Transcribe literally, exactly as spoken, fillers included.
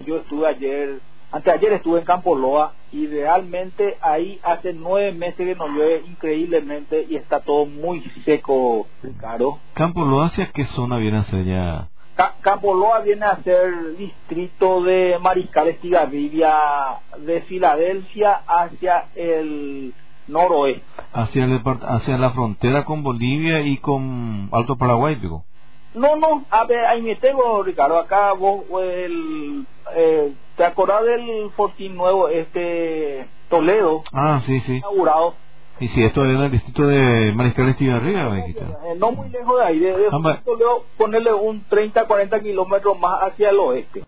yo estuve ayer, anteayer estuve en Campo Loa y realmente ahí hace nueve meses que no llueve increíblemente y está todo muy seco, Ricardo. ¿Campo Loa hacia qué zona viene a ser ya? Ca- Campo Loa viene a ser distrito de Mariscal Estigarribia, de Filadelfia hacia el noroeste. Hacia, el, depart- hacia la frontera con Bolivia y con Alto Paraguay, digo. No, no, a ver, ahí me tengo, Ricardo, acá vos, el, eh, ¿te acordás del Fortín Nuevo, este, Toledo? Ah, sí, sí. Inaugurado. Y si esto es en el distrito de Mariscal Estigarribia, me dijiste. Eh, no muy lejos de ahí, de, de Ah, va- Toledo, ponerle un treinta, cuarenta kilómetros más hacia el oeste.